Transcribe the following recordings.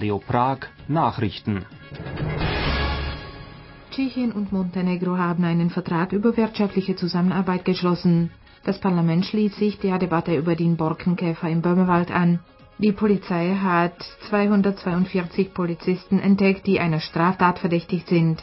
Radio Prag Nachrichten. Tschechien und Montenegro haben einen Vertrag über wirtschaftliche Zusammenarbeit geschlossen. Das Parlament schließt sich der Debatte über den Borkenkäfer im Böhmerwald an. Die Polizei hat 242 Polizisten entdeckt, die einer Straftat verdächtigt sind.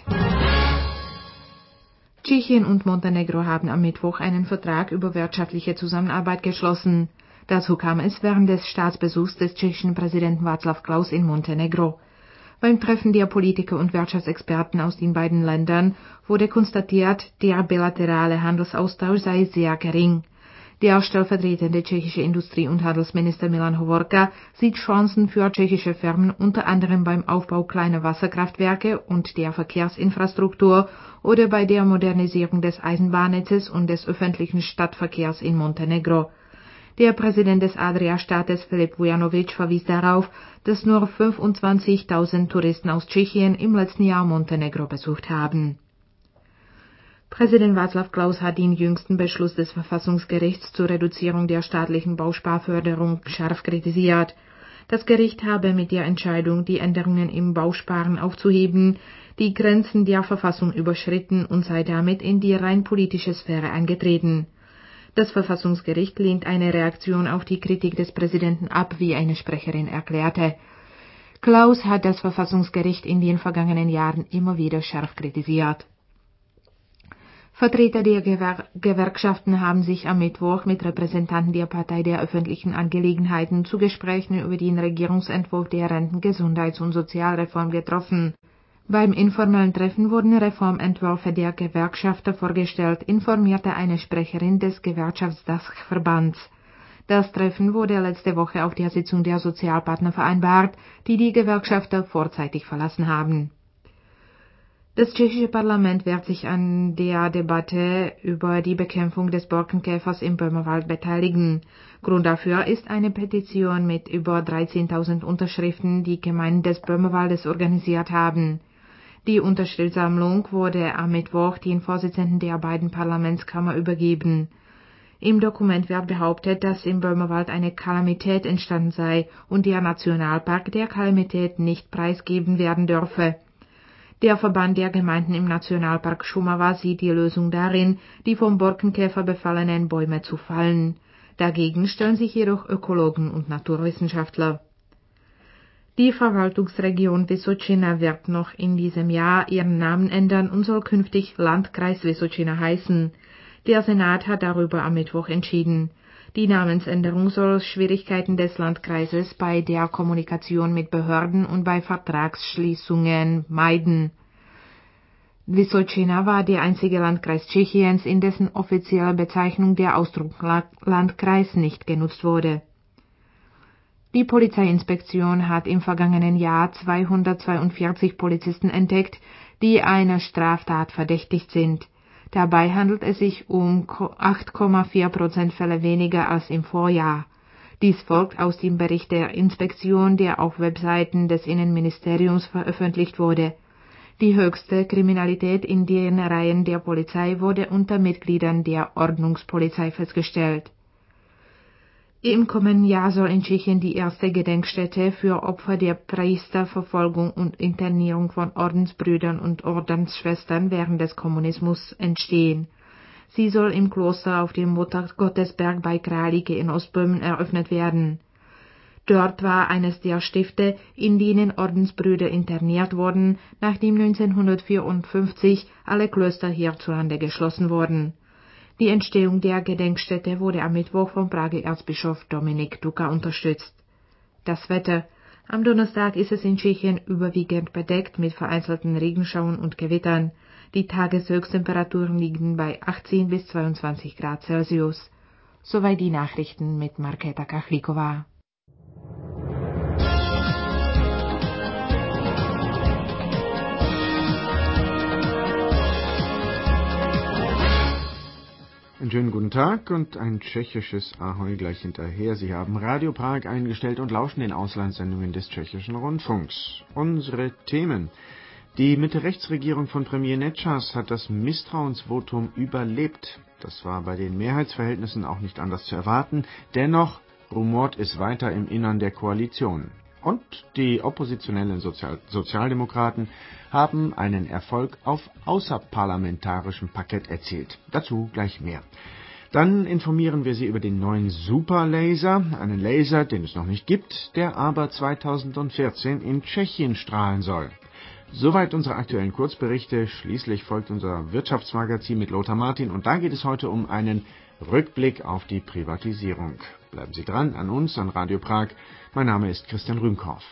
Tschechien und Montenegro haben am Mittwoch einen Vertrag über wirtschaftliche Zusammenarbeit geschlossen. Dazu kam es während des Staatsbesuchs des tschechischen Präsidenten Václav Klaus in Montenegro. Beim Treffen der Politiker und Wirtschaftsexperten aus den beiden Ländern wurde konstatiert, der bilaterale Handelsaustausch sei sehr gering. Der stellvertretende tschechische Industrie- und Handelsminister Milan Hovorka sieht Chancen für tschechische Firmen unter anderem beim Aufbau kleiner Wasserkraftwerke und der Verkehrsinfrastruktur oder bei der Modernisierung des Eisenbahnnetzes und des öffentlichen Stadtverkehrs in Montenegro. Der Präsident des Adria-Staates Filip Vujanović verwies darauf, dass nur 25.000 Touristen aus Tschechien im letzten Jahr Montenegro besucht haben. Präsident Václav Klaus hat den jüngsten Beschluss des Verfassungsgerichts zur Reduzierung der staatlichen Bausparförderung scharf kritisiert. Das Gericht habe mit der Entscheidung, die Änderungen im Bausparen aufzuheben, die Grenzen der Verfassung überschritten und sei damit in die rein politische Sphäre eingetreten. Das Verfassungsgericht lehnt eine Reaktion auf die Kritik des Präsidenten ab, wie eine Sprecherin erklärte. Klaus hat das Verfassungsgericht in den vergangenen Jahren immer wieder scharf kritisiert. Vertreter der Gewerkschaften haben sich am Mittwoch mit Repräsentanten der Partei der öffentlichen Angelegenheiten zu Gesprächen über den Regierungsentwurf der Renten-, Gesundheits- und Sozialreform getroffen. Beim informellen Treffen wurden Reformentwürfe der Gewerkschafter vorgestellt, informierte eine Sprecherin des Gewerkschaftsdachverbands. Das Treffen wurde letzte Woche auf der Sitzung der Sozialpartner vereinbart, die die Gewerkschafter vorzeitig verlassen haben. Das tschechische Parlament wird sich an der Debatte über die Bekämpfung des Borkenkäfers im Böhmerwald beteiligen. Grund dafür ist eine Petition mit über 13.000 Unterschriften, die Gemeinden des Böhmerwaldes organisiert haben. Die Unterschriftssammlung wurde am Mittwoch den Vorsitzenden der beiden Parlamentskammer übergeben. Im Dokument wird behauptet, dass im Böhmerwald eine Kalamität entstanden sei und der Nationalpark der Kalamität nicht preisgeben werden dürfe. Der Verband der Gemeinden im Nationalpark Šumava sieht die Lösung darin, die vom Borkenkäfer befallenen Bäume zu fällen. Dagegen stellen sich jedoch Ökologen und Naturwissenschaftler. Die Verwaltungsregion Vysočina wird noch in diesem Jahr ihren Namen ändern und soll künftig Landkreis Vysočina heißen. Der Senat hat darüber am Mittwoch entschieden. Die Namensänderung soll Schwierigkeiten des Landkreises bei der Kommunikation mit Behörden und bei Vertragsschließungen meiden. Vysočina war der einzige Landkreis Tschechiens, in dessen offizieller Bezeichnung der Ausdruck Landkreis nicht genutzt wurde. Die Polizeiinspektion hat im vergangenen Jahr 242 Polizisten entdeckt, die einer Straftat verdächtigt sind. Dabei handelt es sich um 8,4% Fälle weniger als im Vorjahr. Dies folgt aus dem Bericht der Inspektion, der auf Webseiten des Innenministeriums veröffentlicht wurde. Die höchste Kriminalität in den Reihen der Polizei wurde unter Mitgliedern der Ordnungspolizei festgestellt. Im kommenden Jahr soll in Tschechien die erste Gedenkstätte für Opfer der Priesterverfolgung und Internierung von Ordensbrüdern und Ordensschwestern während des Kommunismus entstehen. Sie soll im Kloster auf dem Muttergottesberg bei Králíky in Ostböhmen eröffnet werden. Dort war eines der Stifte, in denen Ordensbrüder interniert wurden, nachdem 1954 alle Klöster hierzulande geschlossen wurden. Die Entstehung der Gedenkstätte wurde am Mittwoch vom Prager Erzbischof Dominik Duka unterstützt. Das Wetter. Am Donnerstag ist es in Tschechien überwiegend bedeckt mit vereinzelten Regenschauern und Gewittern. Die Tageshöchsttemperaturen liegen bei 18 bis 22 Grad Celsius. Soweit die Nachrichten mit Markéta Kachlíková. Einen schönen guten Tag und ein tschechisches Ahoi gleich hinterher. Sie haben Radio Prag eingestellt und lauschen den Auslandssendungen des tschechischen Rundfunks. Unsere Themen. Die Mitte-Rechts-Regierung von Premier Nečas hat das Misstrauensvotum überlebt. Das war bei den Mehrheitsverhältnissen auch nicht anders zu erwarten. Dennoch rumort es weiter im Innern der Koalition. Und die oppositionellen Sozialdemokraten haben einen Erfolg auf außerparlamentarischem Parkett erzielt. Dazu gleich mehr. Dann informieren wir Sie über den neuen Superlaser, einen Laser, den es noch nicht gibt, der aber 2014 in Tschechien strahlen soll. Soweit unsere aktuellen Kurzberichte. Schließlich folgt unser Wirtschaftsmagazin mit Lothar Martin und da geht es heute um einen Rückblick auf die Privatisierung. Bleiben Sie dran an uns, an Radio Prag. Mein Name ist Christian Rühmkorff.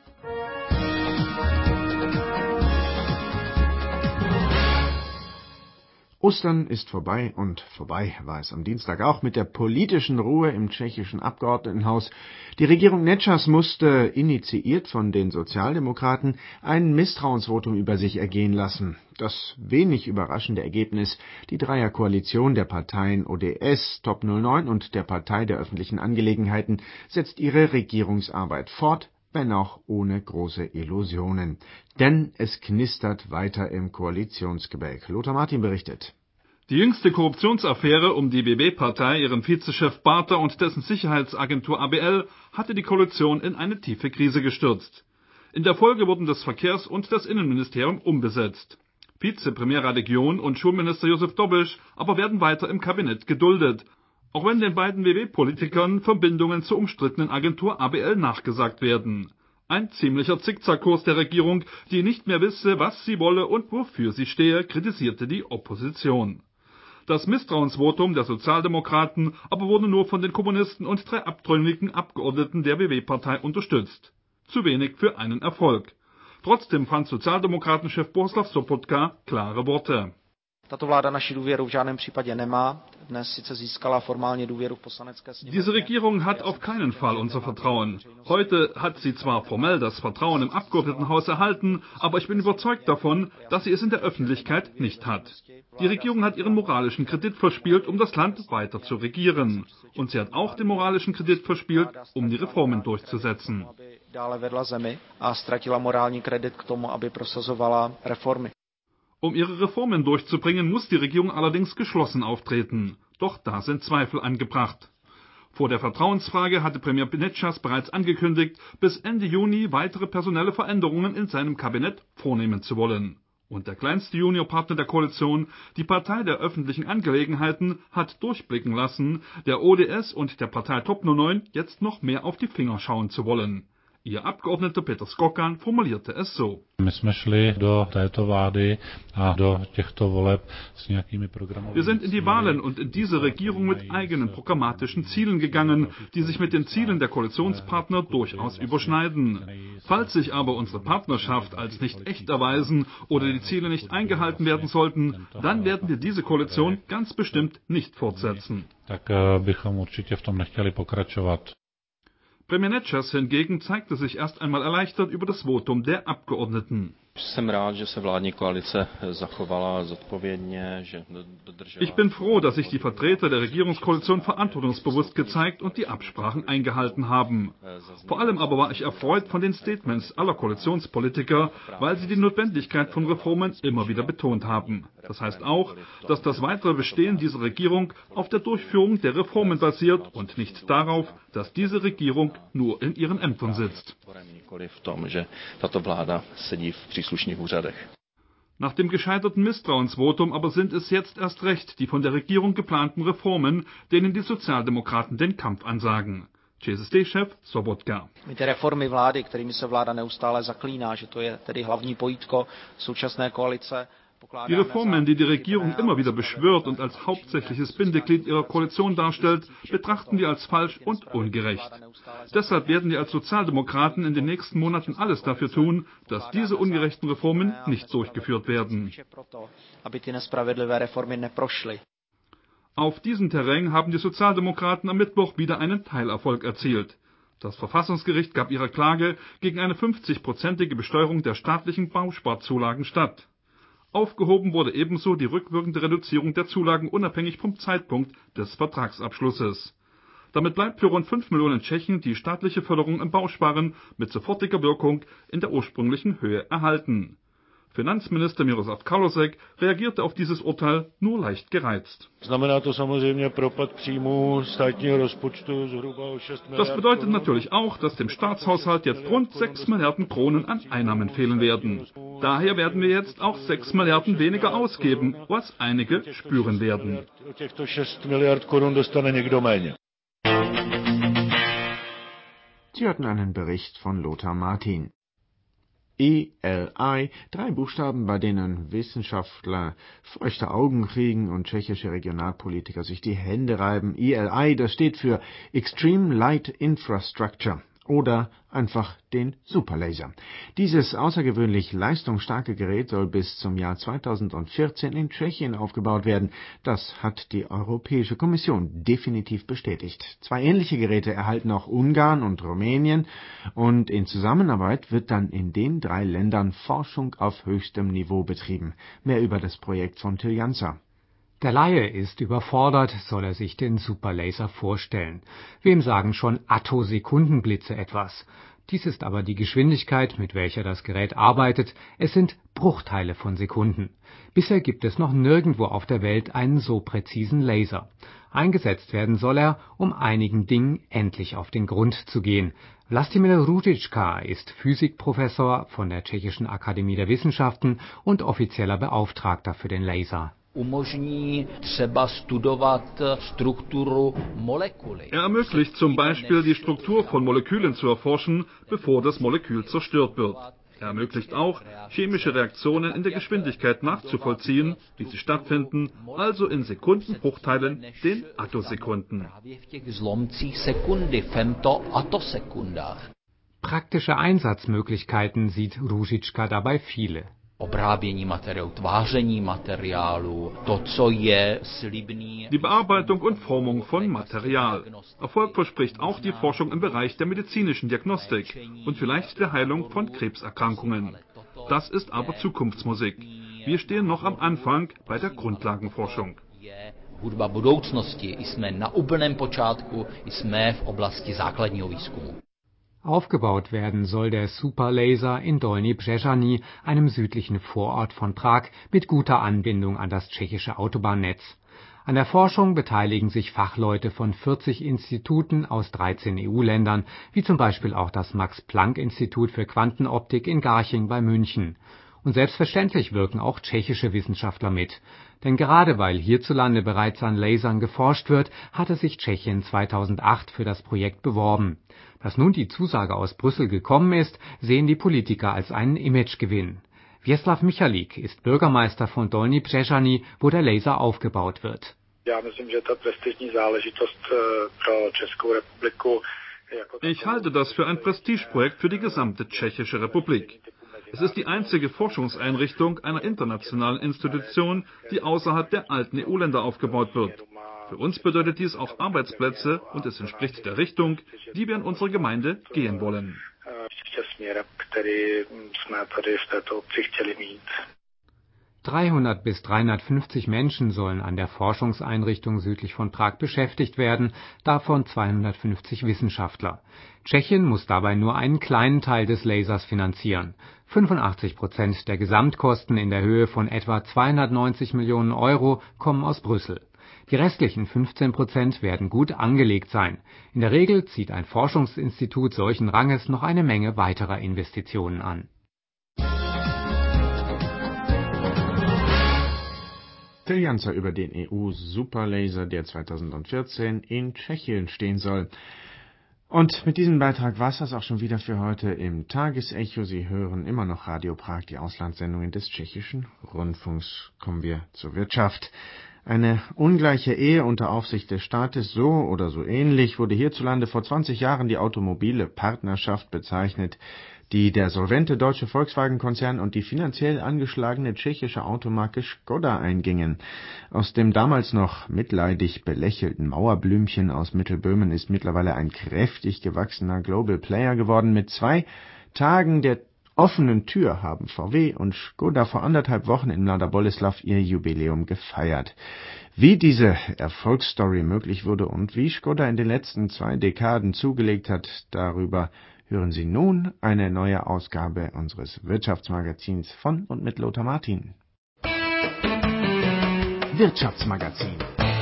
Ostern ist vorbei und vorbei war es am Dienstag auch mit der politischen Ruhe im tschechischen Abgeordnetenhaus. Die Regierung Nečas musste, initiiert von den Sozialdemokraten, ein Misstrauensvotum über sich ergehen lassen. Das wenig überraschende Ergebnis, die Dreierkoalition der Parteien ODS, Top 09 und der Partei der öffentlichen Angelegenheiten setzt ihre Regierungsarbeit fort, wenn auch ohne große Illusionen. Denn es knistert weiter im Koalitionsgebälk. Lothar Martin berichtet. Die jüngste Korruptionsaffäre um die BB-Partei, ihren Vizechef Bárta und dessen Sicherheitsagentur ABL hatte die Koalition in eine tiefe Krise gestürzt. In der Folge wurden das Verkehrs- und das Innenministerium umbesetzt. Vizepremier Radek John und Schulminister Josef Dobiš aber werden weiter im Kabinett geduldet, auch wenn den beiden BB-Politikern Verbindungen zur umstrittenen Agentur ABL nachgesagt werden. Ein ziemlicher Zickzackkurs der Regierung, die nicht mehr wisse, was sie wolle und wofür sie stehe, kritisierte die Opposition. Das Misstrauensvotum der Sozialdemokraten aber wurde nur von den Kommunisten und 3 abtrünnigen Abgeordneten der BB-Partei unterstützt. Zu wenig für einen Erfolg. Trotzdem fand Sozialdemokratenchef Bohuslav Sobotka klare Worte. Tato vláda naši důvěru v žádném případě nemá. Dnes sice získala formálně důvěru v poslanecké sněmovně. Diese Regierung hat auf keinen Fall unser Vertrauen. Heute hat sie zwar formell das Vertrauen im Abgeordnetenhaus erhalten, aber ich bin überzeugt davon, dass sie es in der Öffentlichkeit nicht hat. Die Regierung hat ihren moralischen Kredit verspielt, um das Land weiter zu regieren. Und sie hat auch den moralischen Kredit verspielt, um die Reformen durchzusetzen. Dále vedla zemi a ztratila morální kredit k tomu, aby prosazovala reformy. Um ihre Reformen durchzubringen, muss die Regierung allerdings geschlossen auftreten. Doch da sind Zweifel angebracht. Vor der Vertrauensfrage hatte Premier Nečas bereits angekündigt, bis Ende Juni weitere personelle Veränderungen in seinem Kabinett vornehmen zu wollen. Und der kleinste Juniorpartner der Koalition, die Partei der öffentlichen Angelegenheiten, hat durchblicken lassen, der ODS und der Partei Top 09 jetzt noch mehr auf die Finger schauen zu wollen. Ihr Abgeordneter Petr Skokan formulierte es so. Wir sind in die Wahlen und in diese Regierung mit eigenen programmatischen Zielen gegangen, die sich mit den Zielen der Koalitionspartner durchaus überschneiden. Falls sich aber unsere Partnerschaft als nicht echt erweisen oder die Ziele nicht eingehalten werden sollten, dann werden wir diese Koalition ganz bestimmt nicht fortsetzen. Premier Nečas hingegen zeigte sich erst einmal erleichtert über das Votum der Abgeordneten. Ich bin froh, dass sich die Vertreter der Regierungskoalition verantwortungsbewusst gezeigt und die Absprachen eingehalten haben. Vor allem aber war ich erfreut von den Statements aller Koalitionspolitiker, weil sie die Notwendigkeit von Reformen immer wieder betont haben. Das heißt auch, dass das weitere Bestehen dieser Regierung auf der Durchführung der Reformen basiert und nicht darauf, dass diese Regierung nur in ihren Ämtern sitzt. Nach dem gescheiterten Misstrauensvotum aber sind es jetzt erst recht die von der Regierung geplanten Reformen, denen die Sozialdemokraten den Kampf ansagen. ČSSD-Chef Sobotka. Ty reformy vlády, kterými se vláda neustále zaklíná, že to je tedy hlavní pojítko současné koalice. Die Reformen, die die Regierung immer wieder beschwört und als hauptsächliches Bindeglied ihrer Koalition darstellt, betrachten wir als falsch und ungerecht. Deshalb werden wir als Sozialdemokraten in den nächsten Monaten alles dafür tun, dass diese ungerechten Reformen nicht durchgeführt werden. Auf diesem Terrain haben die Sozialdemokraten am Mittwoch wieder einen Teilerfolg erzielt. Das Verfassungsgericht gab ihrer Klage gegen eine 50-prozentige Besteuerung der staatlichen Bausparzulagen statt. Aufgehoben wurde ebenso die rückwirkende Reduzierung der Zulagen unabhängig vom Zeitpunkt des Vertragsabschlusses. Damit bleibt für rund 5 Millionen Tschechen die staatliche Förderung im Bausparen mit sofortiger Wirkung in der ursprünglichen Höhe erhalten. Finanzminister Miroslav Kalousek reagierte auf dieses Urteil nur leicht gereizt. Das bedeutet natürlich auch, dass dem Staatshaushalt jetzt rund 6 Milliarden Kronen an Einnahmen fehlen werden. Daher werden wir jetzt auch 6 Milliarden weniger ausgeben, was einige spüren werden. Sie hörten einen Bericht von Lothar Martin. ELI, 3 Buchstaben, bei denen Wissenschaftler feuchte Augen kriegen und tschechische Regionalpolitiker sich die Hände reiben. ELI, das steht für Extreme Light Infrastructure oder einfach den Superlaser. Dieses außergewöhnlich leistungsstarke Gerät soll bis zum Jahr 2014 in Tschechien aufgebaut werden. Das hat die Europäische Kommission definitiv bestätigt. 2 ähnliche Geräte erhalten auch Ungarn und Rumänien und in Zusammenarbeit wird dann in den 3 Ländern Forschung auf höchstem Niveau betrieben. Mehr über das Projekt von Till Janzer. Der Laie ist überfordert, soll er sich den Superlaser vorstellen. Wem sagen schon Attosekundenblitze etwas? Dies ist aber die Geschwindigkeit, mit welcher das Gerät arbeitet. Es sind Bruchteile von Sekunden. Bisher gibt es noch nirgendwo auf der Welt einen so präzisen Laser. Eingesetzt werden soll er, um einigen Dingen endlich auf den Grund zu gehen. Vlastimil Růžička ist Physikprofessor von der Tschechischen Akademie der Wissenschaften und offizieller Beauftragter für den Laser. Er ermöglicht zum Beispiel, die Struktur von Molekülen zu erforschen, bevor das Molekül zerstört wird. Er ermöglicht auch, chemische Reaktionen in der Geschwindigkeit nachzuvollziehen, wie sie stattfinden, also in Sekundenbruchteilen, den Attosekunden. Praktische Einsatzmöglichkeiten sieht Růžička dabei viele. Die Bearbeitung und Formung von Material. Erfolg verspricht auch die Forschung im Bereich der medizinischen Diagnostik und vielleicht der Heilung von Krebserkrankungen. Das ist aber Zukunftsmusik. Wir stehen noch am Anfang bei der Grundlagenforschung. Hudba budoucnosti, jsme na úplném počátku, jsme v oblasti základního výzkumu. Aufgebaut werden soll der Superlaser in Dolní Břežany, einem südlichen Vorort von Prag, mit guter Anbindung an das tschechische Autobahnnetz. An der Forschung beteiligen sich Fachleute von 40 Instituten aus 13 EU-Ländern, wie zum Beispiel auch das Max-Planck-Institut für Quantenoptik in Garching bei München. Und selbstverständlich wirken auch tschechische Wissenschaftler mit. Denn gerade weil hierzulande bereits an Lasern geforscht wird, hatte sich Tschechien 2008 für das Projekt beworben. Dass nun die Zusage aus Brüssel gekommen ist, sehen die Politiker als einen Imagegewinn. Věslav Michalík ist Bürgermeister von Dolní Břežany, wo der Laser aufgebaut wird. Ich halte das für ein Prestigeprojekt für die gesamte Tschechische Republik. Es ist die einzige Forschungseinrichtung einer internationalen Institution, die außerhalb der alten EU-Länder aufgebaut wird. Für uns bedeutet dies auch Arbeitsplätze und es entspricht der Richtung, die wir in unserer Gemeinde gehen wollen. 300 bis 350 Menschen sollen an der Forschungseinrichtung südlich von Prag beschäftigt werden, davon 250 Wissenschaftler. Tschechien muss dabei nur einen kleinen Teil des Lasers finanzieren. 85% der Gesamtkosten in der Höhe von etwa 290 Millionen Euro kommen aus Brüssel. Die restlichen 15% werden gut angelegt sein. In der Regel zieht ein Forschungsinstitut solchen Ranges noch eine Menge weiterer Investitionen an. Till Janzer über den EU-Superlaser, der 2014 in Tschechien stehen soll. Und mit diesem Beitrag war es das auch schon wieder für heute im Tagesecho. Sie hören immer noch Radio Prag, die Auslandssendungen des tschechischen Rundfunks. Kommen wir zur Wirtschaft. Eine ungleiche Ehe unter Aufsicht des Staates, so oder so ähnlich, wurde hierzulande vor 20 Jahren die automobile Partnerschaft bezeichnet, die der solvente deutsche Volkswagen-Konzern und die finanziell angeschlagene tschechische Automarke Škoda eingingen. Aus dem damals noch mitleidig belächelten Mauerblümchen aus Mittelböhmen ist mittlerweile ein kräftig gewachsener Global Player geworden. Mit 2 Tagen der offenen Tür haben VW und Škoda vor 1,5 Wochen in Mladá Boleslav ihr Jubiläum gefeiert. Wie diese Erfolgsstory möglich wurde und wie Škoda in den letzten 2 Dekaden zugelegt hat, darüber Hören Sie nun eine neue Ausgabe unseres Wirtschaftsmagazins von und mit Lothar Martin. Wirtschaftsmagazin.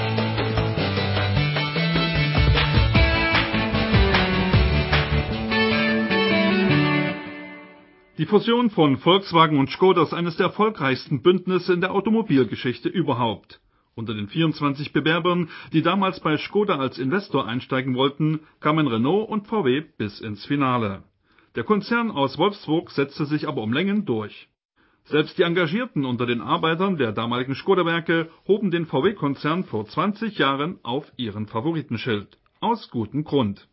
Die Fusion von Volkswagen und Škoda ist eines der erfolgreichsten Bündnisse in der Automobilgeschichte überhaupt. Unter den 24 Bewerbern, die damals bei Škoda als Investor einsteigen wollten, kamen Renault und VW bis ins Finale. Der Konzern aus Wolfsburg setzte sich aber um Längen durch. Selbst die Engagierten unter den Arbeitern der damaligen Škoda-Werke hoben den VW-Konzern vor 20 Jahren auf ihren Favoritenschild. Aus gutem Grund.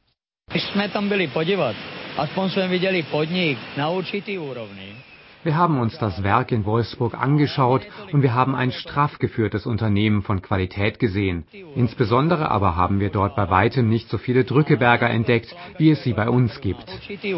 Wir haben uns das Werk in Wolfsburg angeschaut und wir haben ein straff geführtes Unternehmen von Qualität gesehen. Insbesondere aber haben wir dort bei weitem nicht so viele Drückeberger entdeckt, wie es sie bei uns gibt.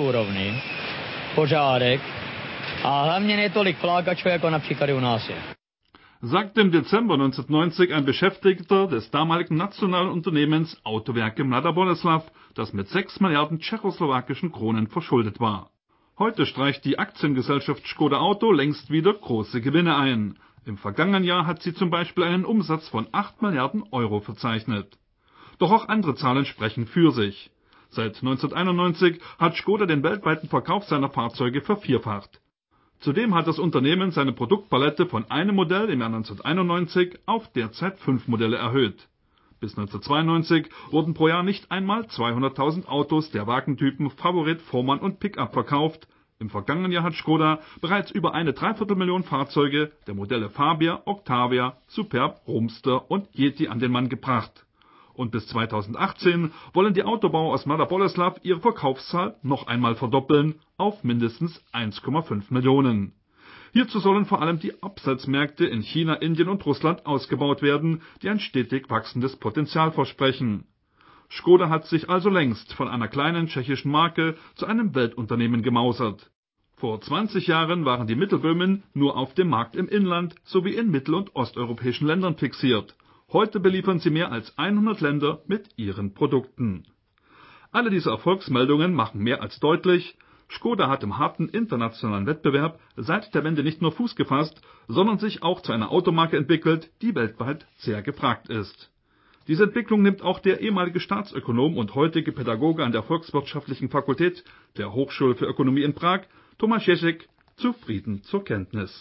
Sagt im Dezember 1990 ein Beschäftigter des damaligen nationalen Unternehmens Autowerke Mladá Boleslav, das mit 6 Milliarden tschechoslowakischen Kronen verschuldet war. Heute streicht die Aktiengesellschaft Škoda Auto längst wieder große Gewinne ein. Im vergangenen Jahr hat sie zum Beispiel einen Umsatz von 8 Milliarden Euro verzeichnet. Doch auch andere Zahlen sprechen für sich. Seit 1991 hat Škoda den weltweiten Verkauf seiner Fahrzeuge vervierfacht. Zudem hat das Unternehmen seine Produktpalette von einem Modell im Jahr 1991 auf derzeit 5 Modelle erhöht. Bis 1992 wurden pro Jahr nicht einmal 200.000 Autos der Wagentypen Favorit, Foreman und Pickup verkauft. Im vergangenen Jahr hat Škoda bereits über eine Dreiviertelmillion Fahrzeuge der Modelle Fabia, Octavia, Superb, Roadster und Yeti an den Mann gebracht. Und bis 2018 wollen die Autobauer aus Mladá Boleslav ihre Verkaufszahl noch einmal verdoppeln auf mindestens 1,5 Millionen. Hierzu sollen vor allem die Absatzmärkte in China, Indien und Russland ausgebaut werden, die ein stetig wachsendes Potenzial versprechen. Škoda hat sich also längst von einer kleinen tschechischen Marke zu einem Weltunternehmen gemausert. Vor 20 Jahren waren die Mittelböhmen nur auf dem Markt im Inland sowie in mittel- und osteuropäischen Ländern fixiert. Heute beliefern sie mehr als 100 Länder mit ihren Produkten. Alle diese Erfolgsmeldungen machen mehr als deutlich, Škoda hat im harten internationalen Wettbewerb seit der Wende nicht nur Fuß gefasst, sondern sich auch zu einer Automarke entwickelt, die weltweit sehr gefragt ist. Diese Entwicklung nimmt auch der ehemalige Staatsökonom und heutige Pädagoge an der Volkswirtschaftlichen Fakultät der Hochschule für Ökonomie in Prag, Tomáš Ježek, zufrieden zur Kenntnis.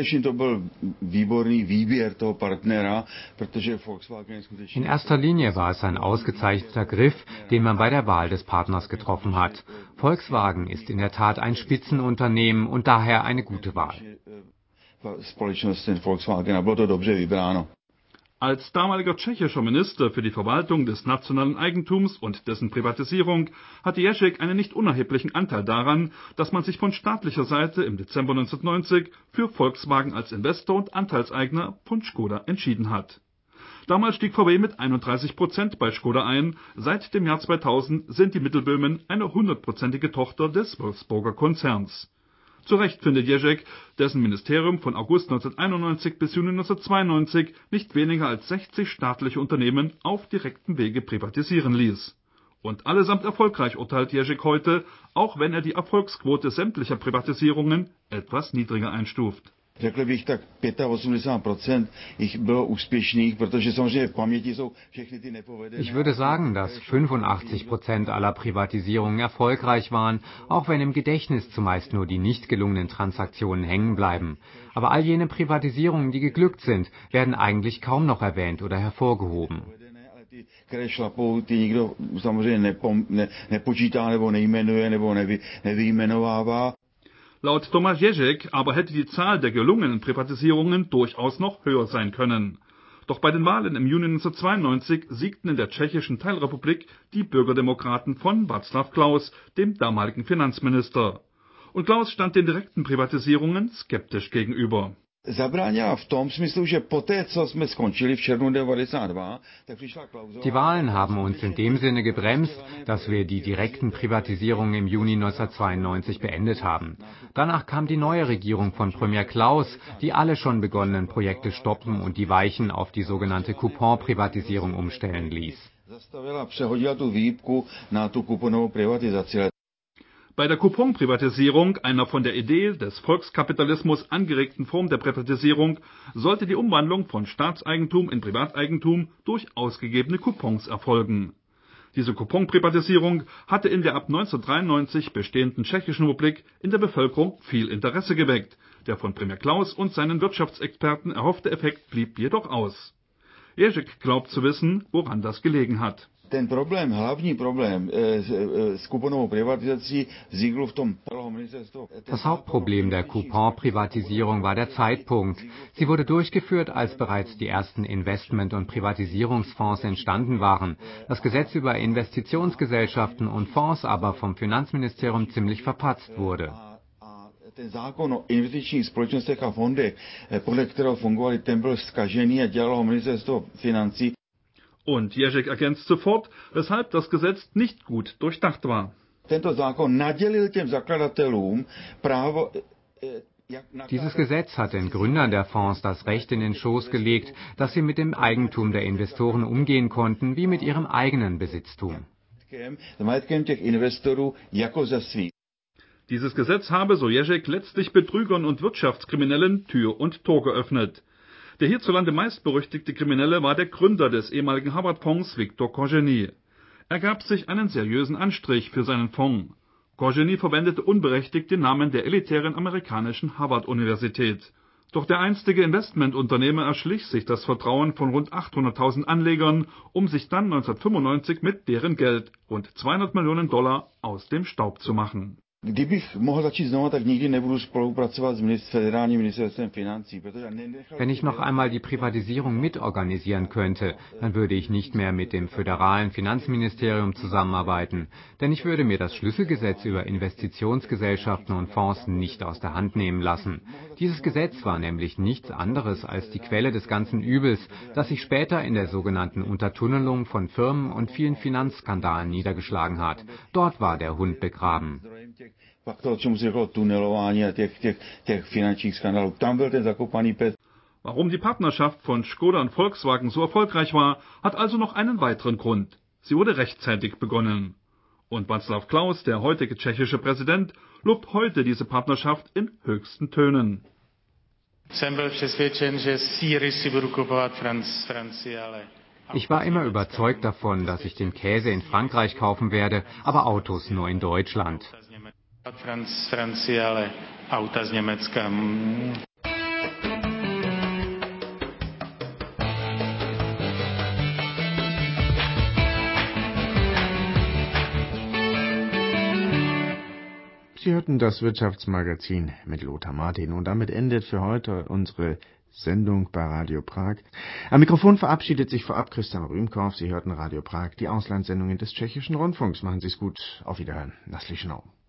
In erster Linie war es ein ausgezeichneter Griff, den man bei der Wahl des Partners getroffen hat. Volkswagen ist in der Tat ein Spitzenunternehmen und daher eine gute Wahl. Als damaliger tschechischer Minister für die Verwaltung des nationalen Eigentums und dessen Privatisierung hatte Ježek einen nicht unerheblichen Anteil daran, dass man sich von staatlicher Seite im Dezember 1990 für Volkswagen als Investor und Anteilseigner von Škoda entschieden hat. Damals stieg VW mit 31% bei Škoda ein, seit dem Jahr 2000 sind die Mittelböhmen eine 100%ige Tochter des Wolfsburger Konzerns. Zu Recht findet Ježek, dessen Ministerium von August 1991 bis Juni 1992 nicht weniger als 60 staatliche Unternehmen auf direktem Wege privatisieren ließ. Und allesamt erfolgreich urteilt Ježek heute, auch wenn er die Erfolgsquote sämtlicher Privatisierungen etwas niedriger einstuft. Řekl bych tak 85% jich bylo úspěšných, protože samozřejmě v paměti jsou všechny ty nepovedené. Ich würde sagen, dass 85% aller Privatisierungen erfolgreich waren, auch wenn im Gedächtnis zumeist nur die nicht gelungenen Transaktionen hängen bleiben. Aber all jene Privatisierungen, die geglückt sind, werden eigentlich kaum noch erwähnt oder hervorgehoben. Které šlapou, ty nikdo samozřejmě nepočítá nebo nejmenuje nebo nevyjmenovává. Laut Tomáš Ježek aber hätte die Zahl der gelungenen Privatisierungen durchaus noch höher sein können. Doch bei den Wahlen im Juni 1992 siegten in der tschechischen Teilrepublik die Bürgerdemokraten von Václav Klaus, dem damaligen Finanzminister. Und Klaus stand den direkten Privatisierungen skeptisch gegenüber. Zabránila v tom smyslu, že poté, co jsme skončili v červnu 92, tak přišla Klausová. Die Wahlen haben uns in dem Sinne gebremst, dass wir die direkten Privatisierungen im Juni 1992 beendet haben. Danach kam die neue Regierung von Premier Klaus, die alle schon begonnenen Projekte stoppen und die Weichen auf die sogenannte Coupon-Privatisierung umstellen ließ. Zastavila, přehodila tu výhybku na tu kuponovou privatizaci. Bei der Couponprivatisierung, einer von der Idee des Volkskapitalismus angeregten Form der Privatisierung, sollte die Umwandlung von Staatseigentum in Privateigentum durch ausgegebene Coupons erfolgen. Diese Couponprivatisierung hatte in der ab 1993 bestehenden Tschechischen Republik in der Bevölkerung viel Interesse geweckt. Der von Premier Klaus und seinen Wirtschaftsexperten erhoffte Effekt blieb jedoch aus. Ježek glaubt zu wissen, woran das gelegen hat. Hlavní problém s kuponovou privatizací vznikl v tom ministerstvu. Das Hauptproblem der Coupon-Privatisierung war der Zeitpunkt. Sie wurde durchgeführt, als bereits die ersten Investment- und Privatisierungsfonds entstanden waren. Das Gesetz über Investitionsgesellschaften und Fonds aber vom Finanzministerium ziemlich verpatzt wurde. Ten zákon o investičních společnostech a fondech, podle kterého fungovali, ten byl zkažený a dělalo ministerstvo financí. Und Ježek ergänzt sofort, weshalb das Gesetz nicht gut durchdacht war. Tento zákon nadělil těm zakladatelům právo. Dieses Gesetz hat den Gründern der Fonds das Recht in den Schoß gelegt, dass sie mit dem Eigentum der Investoren umgehen konnten, wie mit ihrem eigenen Besitztum. Dieses Gesetz habe, so Ježek, letztlich Betrügern und Wirtschaftskriminellen Tür und Tor geöffnet. Der hierzulande meistberüchtigte Kriminelle war der Gründer des ehemaligen Harvard-Fonds, Viktor Kořený. Er gab sich einen seriösen Anstrich für seinen Fonds. Kořený verwendete unberechtigt den Namen der elitären amerikanischen Harvard-Universität. Doch der einstige Investmentunternehmer erschlich sich das Vertrauen von rund 800.000 Anlegern, um sich dann 1995 mit deren Geld, rund $200 Millionen, aus dem Staub zu machen. Kdybych mohl začít znova, tak nikdy nebudu spolupracovat s federálním ministerstvem financí. Wenn ich noch einmal die Privatisierung mitorganisieren könnte, dann würde ich nicht mehr mit dem föderalen Finanzministerium zusammenarbeiten, denn ich würde mir das Schlüsselgesetz über Investitionsgesellschaften und Fonds nicht aus der Hand nehmen lassen. Dieses Gesetz war nämlich nichts anderes als die Quelle des ganzen Übels, das sich später in der sogenannten Untertunnelung von Firmen und vielen Finanzskandalen niedergeschlagen hat. Dort war der Hund begraben. Warum die Partnerschaft von Škoda und Volkswagen so erfolgreich war, hat also noch einen weiteren Grund. Sie wurde rechtzeitig begonnen. Und Václav Klaus, der heutige tschechische Präsident, lobt heute diese Partnerschaft in höchsten Tönen. Ich war immer überzeugt davon, dass ich den Käse in Frankreich kaufen werde, aber Autos nur in Deutschland. Auta z Německa. Sie hörten das Wirtschaftsmagazin mit Lothar Martin und damit endet für heute unsere Sendung bei Radio Prag. Am Mikrofon verabschiedet sich vorab Christian Rühmkorff. Sie hörten Radio Prag, die Auslandssendungen des Tschechischen Rundfunks. Machen Sie es gut. Auf Wiederhören. Naslyšenou.